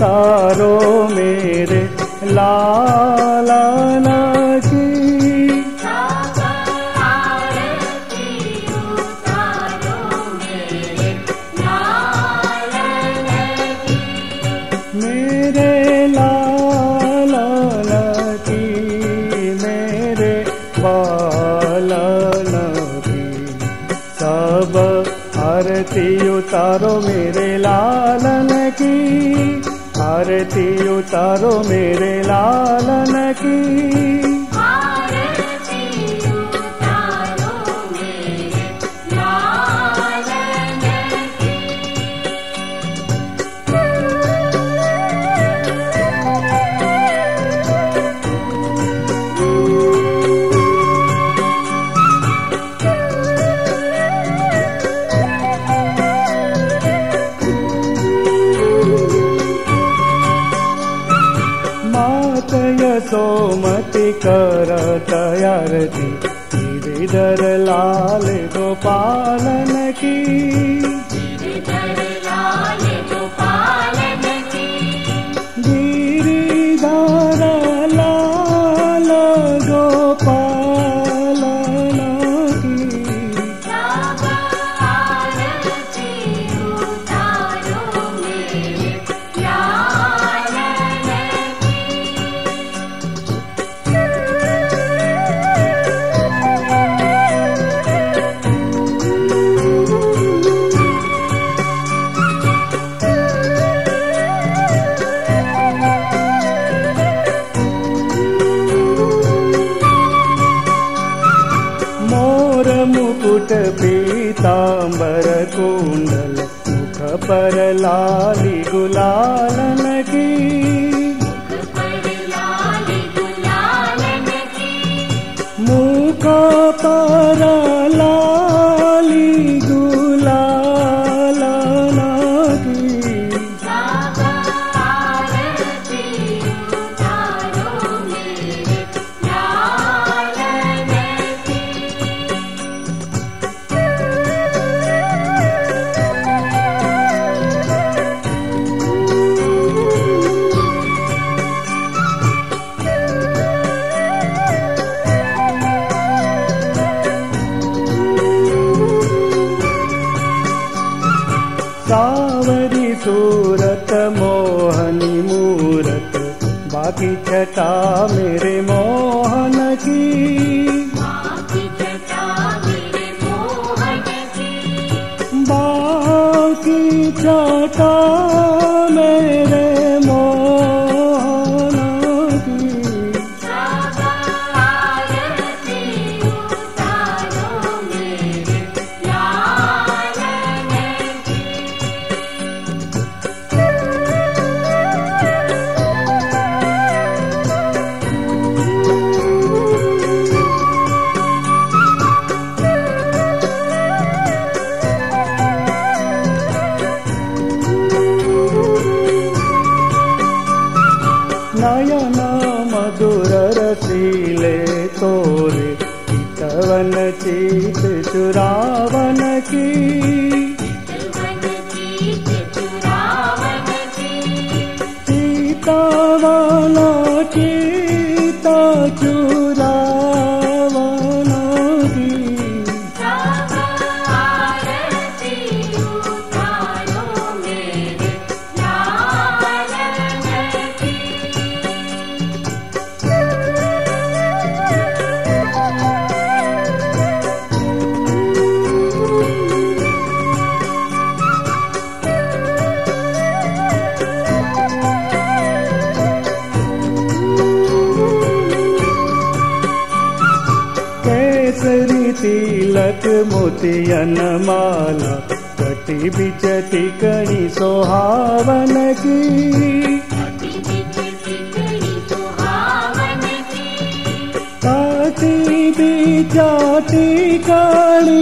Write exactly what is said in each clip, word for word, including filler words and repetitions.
उतारो मेरे लालन की। मेरे लालन की, मेरे पालन की, सब आरती उतारो मेरे लालन की, आरती उतारो मेरे लालन की। सोमति कर तैयारती गिरिधर लाल गोपालन की, गिरिधर लाल गोपालन की, गिरिधर लाल गोपालन की। सब आरती उतारो मेरे लालन की। मुकुट पीतांबर कुंडल मुख पर लाली गुलालन की, मुख पर लाली गुलालन की, मुख पर लाली गुलालन की। सब आरती उतारो मेरे लालन की। सावरी सूरत मोहनी मूरत बाकी छटा मेरे मोहन की, बाकी छटा मेरे मोहन की, बाकी छटा मेरे मोहन की। सब आरती उतारो मेरे लालन की। नयन मधुर रसीले तोरे चितवन चित चुरावन की, चितवन चित चुरावन की, चितवन चित चुरावन की। सब आरती उतारो मेरे लालन की। केसरी तिलक मोतियन माला कटी बिचती कणी सोहावन की, कटी बिचती कणी सोहावन की, कटी बिचती कणी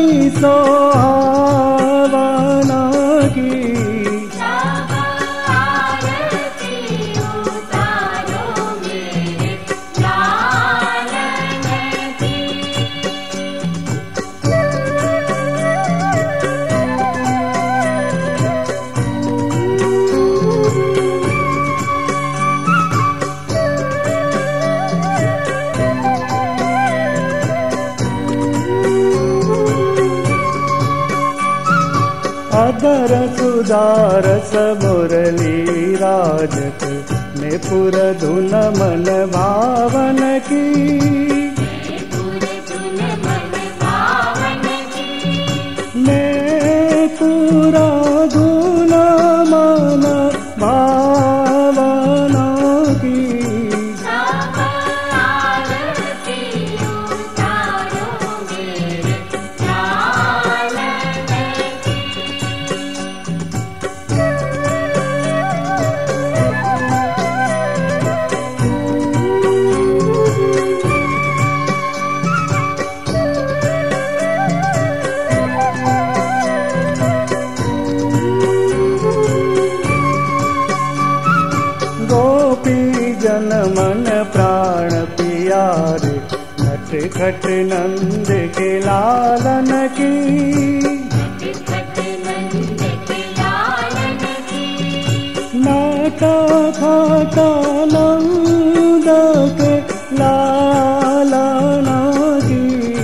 सोहावन की। सब आरती उतारो मेरे लालन की। रसुदारस मुरली राजत ने पुर धुन मन भावन की। ने पूरा धुन मन भावना की। जन मन प्राण पियारे खट खट नंद के लालन की। नाटा खाता नंद के लालना की।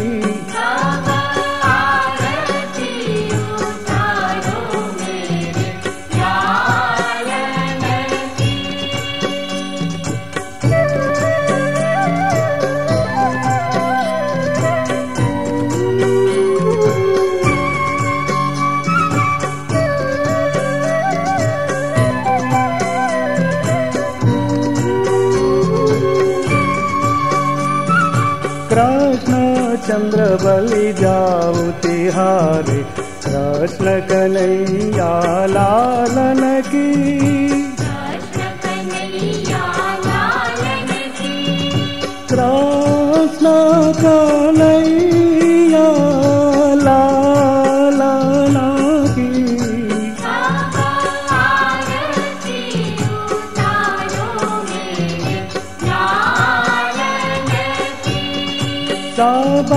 कृष्ण चंद्र बलि जाऊ तिहारे कृष्ण कन्हैया लालन की। कृष्ण कन्हैया लालन की। सब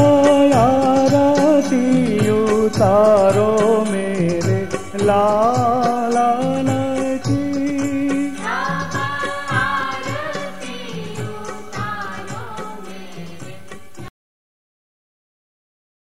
आरती उतारो मेरे लाला।